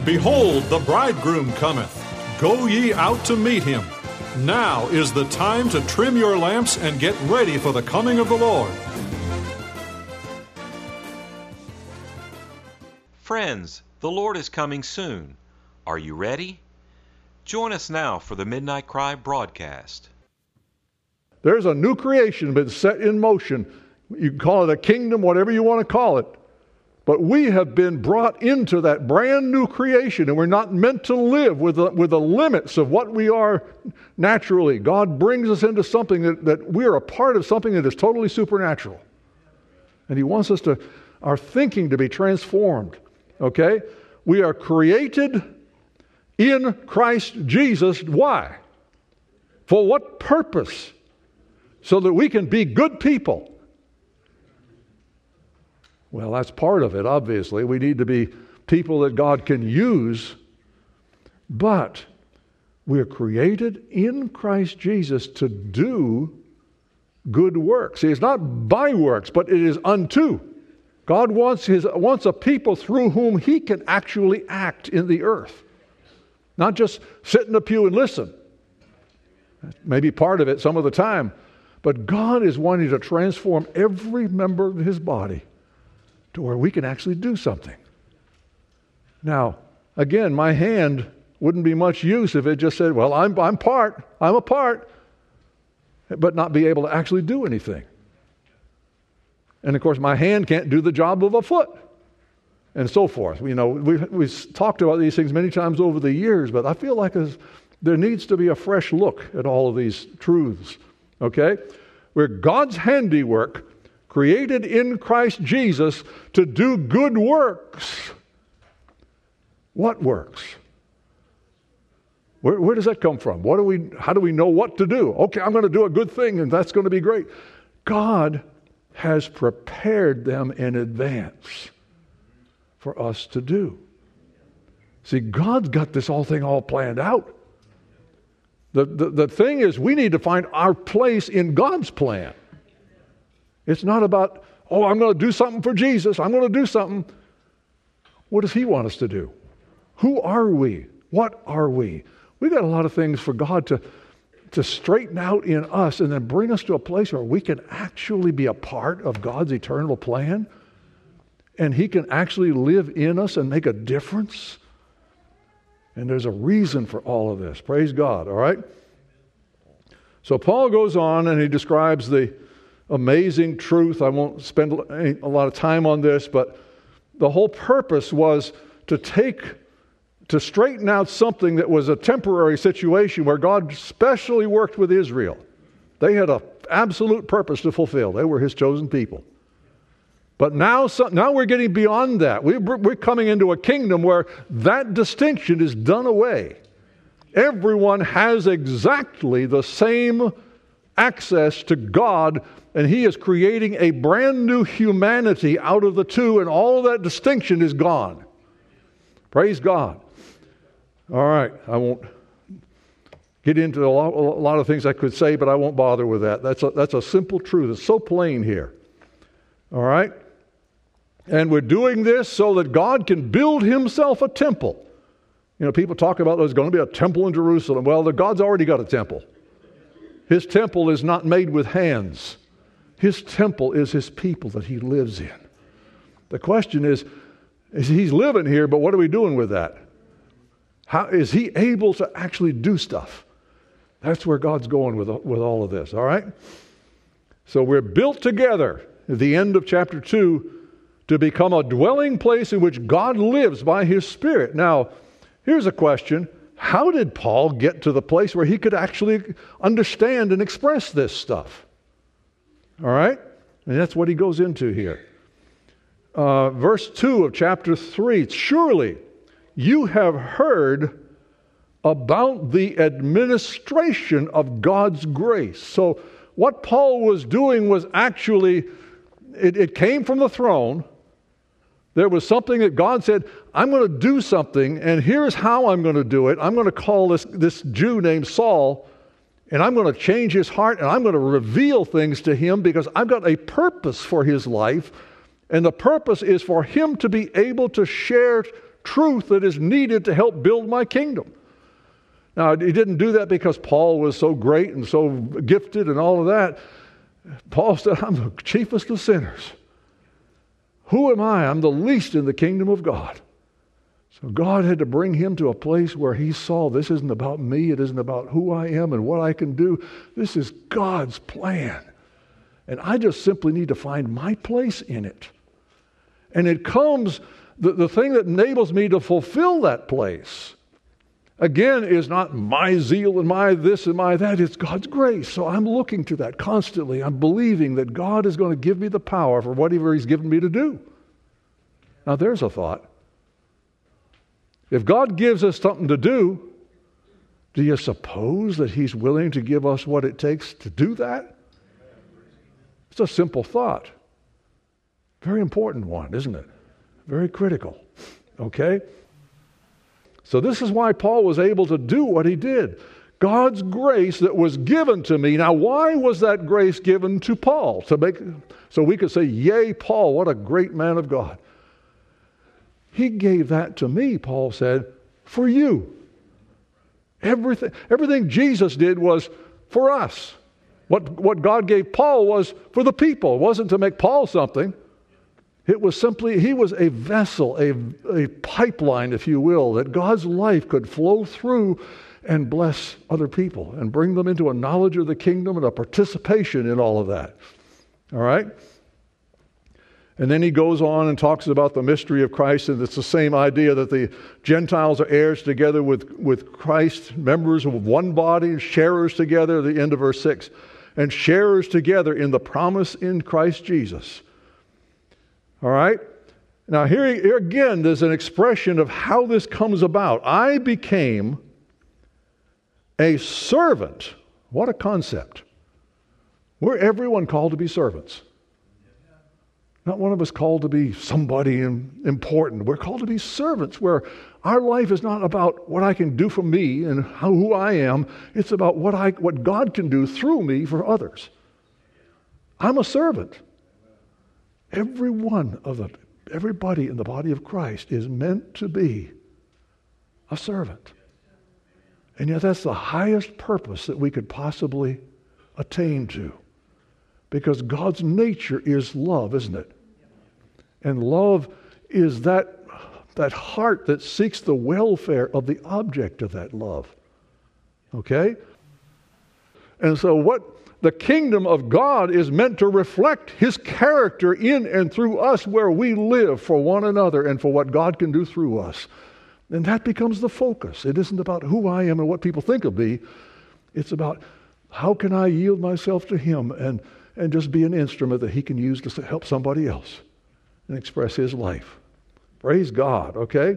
Behold, the bridegroom cometh. Go ye out to meet him. Now is the time to trim your lamps and get ready for the coming of the Lord. Friends, the Lord is coming soon. Are you ready? Join us now for the Midnight Cry broadcast. There's a new creation been set in motion. You can call it a kingdom, whatever you want to call it. But we have been brought into that brand new creation, and we're not meant to live with the limits of what we are naturally. God brings us into something that we're a part of, something that is totally supernatural. And He wants us our thinking to be transformed. Okay? We are created in Christ Jesus. Why? For what purpose? So that we can be good people. Well, that's part of it, obviously. We need to be people that God can use. But we're created in Christ Jesus to do good works. See, it's not by works, but it is unto. God wants a people through whom He can actually act in the earth. Not just sit in the pew and listen. Maybe part of it some of the time. But God is wanting to transform every member of His body to where we can actually do something. Now, again, my hand wouldn't be much use if it just said, well, I'm a part, but not be able to actually do anything. And of course, my hand can't do the job of a foot, and so forth. You know, we've talked about these things many times over the years, but I feel like there needs to be a fresh look at all of these truths. Okay? We're God's handiwork, created in Christ Jesus to do good works. What works? Where does that come from? How do we know what to do? Okay, I'm going to do a good thing and that's going to be great. God has prepared them in advance for us to do. See, God's got this whole thing all planned out. The thing is, we need to find our place in God's plan. It's not about, I'm going to do something for Jesus. I'm going to do something. What does He want us to do? Who are we? What are we? We've got a lot of things for God to straighten out in us and then bring us to a place where we can actually be a part of God's eternal plan. And He can actually live in us and make a difference. And there's a reason for all of this. Praise God, all right? So Paul goes on and he describes the amazing truth. I won't spend a lot of time on this, but the whole purpose was to straighten out something that was a temporary situation where God specially worked with Israel. They had an absolute purpose to fulfill. They were His chosen people. But now we're getting beyond that. We're coming into a kingdom where that distinction is done away. Everyone has exactly the same access to God, and He is creating a brand new humanity out of the two, and all of that distinction is gone. Praise God. All right, I won't get into a lot of things I could say, but I won't bother with that. That's a simple truth. It's so plain here. All right? And we're doing this so that God can build Himself a temple. You know, people talk about there's going to be a temple in Jerusalem. Well, God's already got a temple. His temple is not made with hands. His temple is His people that He lives in. The question is He's living here, but what are we doing with that? How is He able to actually do stuff? That's where God's going with all of this, all right? So we're built together at the end of chapter 2 to become a dwelling place in which God lives by His Spirit. Now, here's a question. How did Paul get to the place where he could actually understand and express this stuff? All right? And that's what he goes into here. Verse 2 of chapter 3, surely you have heard about the administration of God's grace. So what Paul was doing was actually, it came from the throne. There was something that God said, I'm going to do something, and here's how I'm going to do it. I'm going to call this Jew named Saul, and I'm going to change his heart, and I'm going to reveal things to him because I've got a purpose for his life, and the purpose is for him to be able to share truth that is needed to help build my kingdom. Now, he didn't do that because Paul was so great and so gifted and all of that. Paul said, I'm the chiefest of sinners. Who am I? I'm the least in the kingdom of God. So God had to bring him to a place where he saw this isn't about me. It isn't about who I am and what I can do. This is God's plan. And I just simply need to find my place in it. And it comes, the thing that enables me to fulfill that place, again, is not my zeal and my this and my that. It's God's grace. So I'm looking to that constantly. I'm believing that God is going to give me the power for whatever he's given me to do. Now there's a thought. If God gives us something to do you suppose that he's willing to give us what it takes to do that? It's a simple thought. Very important one, isn't it? Very critical. Okay? So this is why Paul was able to do what he did. God's grace that was given to me. Now, why was that grace given to Paul? So we could say, yay, Paul, what a great man of God. He gave that to me, Paul said, for you. Everything Jesus did was for us. What God gave Paul was for the people. It wasn't to make Paul something. It was simply, he was a vessel, a pipeline, if you will, that God's life could flow through and bless other people and bring them into a knowledge of the kingdom and a participation in all of that. All right? And then he goes on and talks about the mystery of Christ, and it's the same idea that the Gentiles are heirs together with Christ, members of one body, sharers together, the end of verse 6, and sharers together in the promise in Christ Jesus. All right? Now here again, there's an expression of how this comes about. I became a servant. What a concept. We're everyone called to be servants. Not one of us called to be somebody important. We're called to be servants where our life is not about what I can do for me and who I am. It's about what God can do through me for others. I'm a servant. Everybody in the body of Christ is meant to be a servant. And yet that's the highest purpose that we could possibly attain to. Because God's nature is love, isn't it? And love is that heart that seeks the welfare of the object of that love. Okay? And so what the kingdom of God is meant to reflect his character in and through us where we live for one another and for what God can do through us. And that becomes the focus. It isn't about who I am and what people think of me. It's about how can I yield myself to him and just be an instrument that he can use to help somebody else and express his life. Praise God, okay?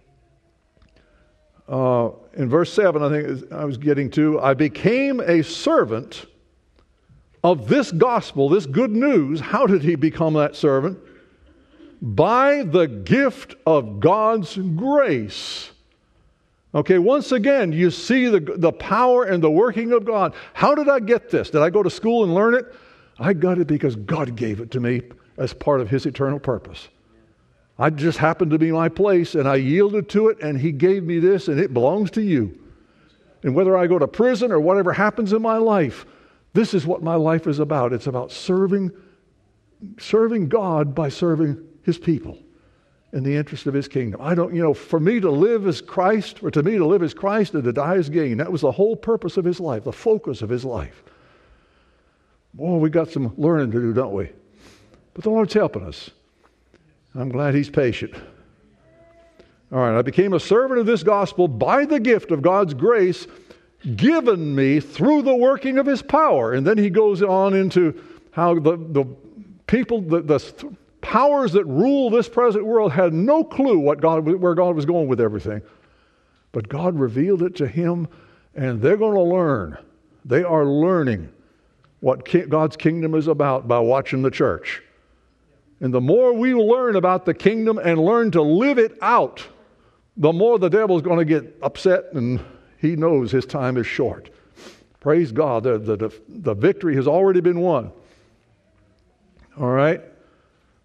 In verse 7, I think I was getting to, I became a servant of this gospel, this good news. How did he become that servant? By the gift of God's grace. Okay, once again, you see the power and the working of God. How did I get this? Did I go to school and learn it? I got it because God gave it to me as part of his eternal purpose. I just happened to be my place, and I yielded to it, and he gave me this, and it belongs to you. And whether I go to prison or whatever happens in my life, this is what my life is about. It's about serving God by serving his people in the interest of his kingdom. For me to live as Christ, or to me to live as Christ and to die as gain, that was the whole purpose of his life, the focus of his life. Boy, we got some learning to do, don't we? But the Lord's helping us. I'm glad he's patient. All right, I became a servant of this gospel by the gift of God's grace given me through the working of his power. And then he goes on into how the people, the powers that rule this present world had no clue where God was going with everything. But God revealed it to him, and they're going to learn. They are learning what God's kingdom is about by watching the church. And the more we learn about the kingdom and learn to live it out, the more the devil's going to get upset, and he knows his time is short. Praise God. The victory has already been won. All right?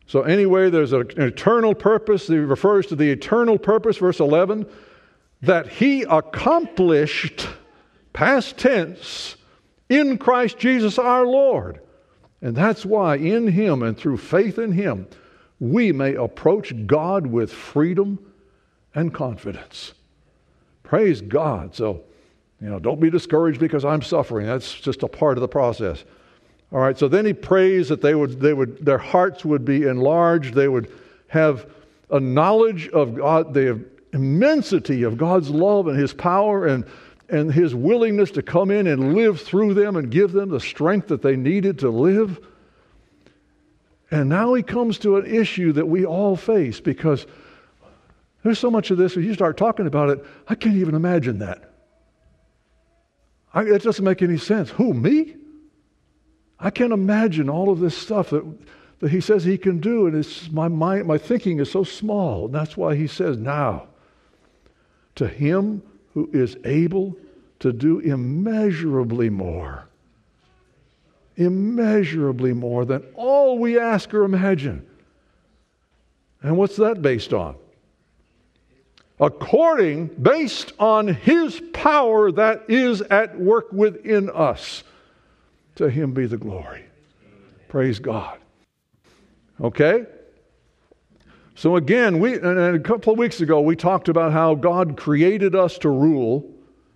So anyway, there's an eternal purpose. He refers to the eternal purpose, verse 11, that He accomplished, past tense, in Christ Jesus our Lord. And that's why in Him and through faith in Him, we may approach God with freedom and confidence. Praise God. So, don't be discouraged because I'm suffering. That's just a part of the process. All right, so then he prays that their hearts would be enlarged. They would have a knowledge of God, the immensity of God's love and His power and His willingness to come in and live through them and give them the strength that they needed to live. And now he comes to an issue that we all face, because there's so much of this, when you start talking about it, I can't even imagine that. It doesn't make any sense. Who, me? I can't imagine all of this stuff that he says he can do, and it's my thinking is so small. And that's why he says, now, to Him who is able to do immeasurably more than all we ask or imagine. And what's that based on? Based on His power that is at work within us. To Him be the glory. Praise God. Okay? So again, a couple of weeks ago, we talked about how God created us to rule.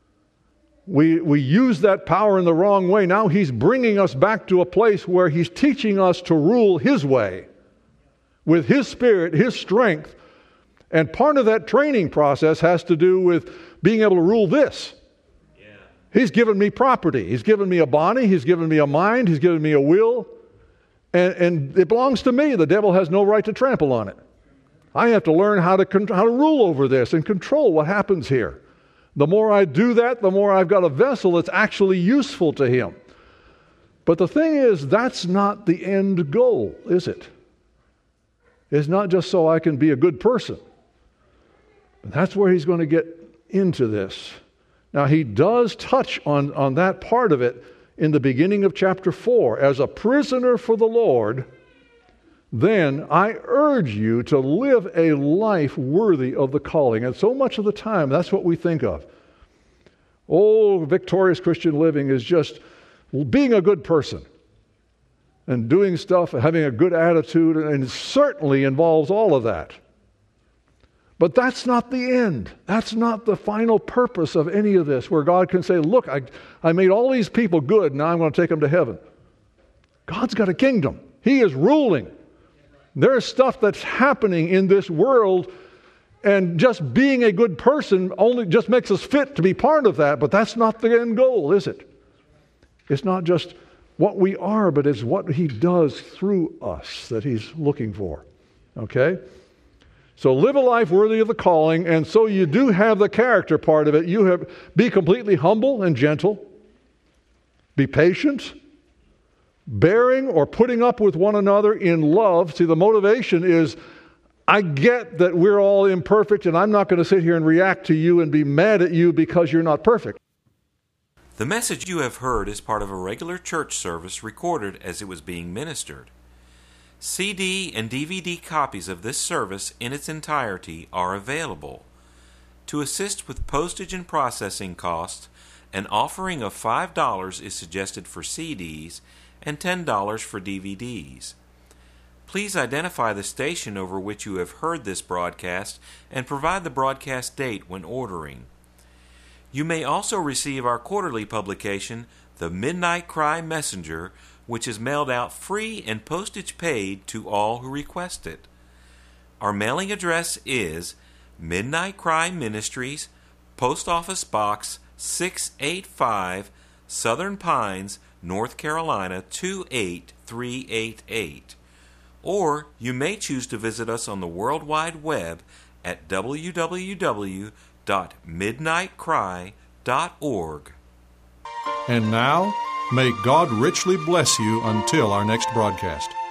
We used that power in the wrong way. Now He's bringing us back to a place where He's teaching us to rule His way, with His Spirit, His strength. And part of that training process has to do with being able to rule this. He's given me property. He's given me a body. He's given me a mind. He's given me a will. And it belongs to me. The devil has no right to trample on it. I have to learn how to rule over this and control what happens here. The more I do that, the more I've got a vessel that's actually useful to Him. But the thing is, that's not the end goal, is it? It's not just so I can be a good person. That's where he's going to get into this. Now, he does touch on that part of it in the beginning of chapter 4. As a prisoner for the Lord, then I urge you to live a life worthy of the calling. And so much of the time, that's what we think of. Oh, victorious Christian living is just being a good person and doing stuff, having a good attitude, and it certainly involves all of that. But that's not the end. That's not the final purpose of any of this, where God can say, look, I made all these people good, now I'm going to take them to heaven. God's got a kingdom. He is ruling. There's stuff that's happening in this world, and just being a good person only just makes us fit to be part of that, but that's not the end goal, is it? It's not just what we are, but it's what He does through us that He's looking for. Okay? So live a life worthy of the calling, and so you do have the character part of it. Be completely humble and gentle. Be patient. Bearing or putting up with one another in love. See, the motivation is, I get that we're all imperfect, and I'm not going to sit here and react to you and be mad at you because you're not perfect. The message you have heard is part of a regular church service recorded as it was being ministered. CD and DVD copies of this service in its entirety are available. To assist with postage and processing costs, an offering of $5 is suggested for CDs and $10 for DVDs. Please identify the station over which you have heard this broadcast and provide the broadcast date when ordering. You may also receive our quarterly publication, The Midnight Cry Messenger, which is mailed out free and postage paid to all who request it. Our mailing address is Midnight Cry Ministries, Post Office Box 685, Southern Pines, North Carolina 28388. Or you may choose to visit us on the World Wide Web at www.midnightcry.org. And now, may God richly bless you until our next broadcast.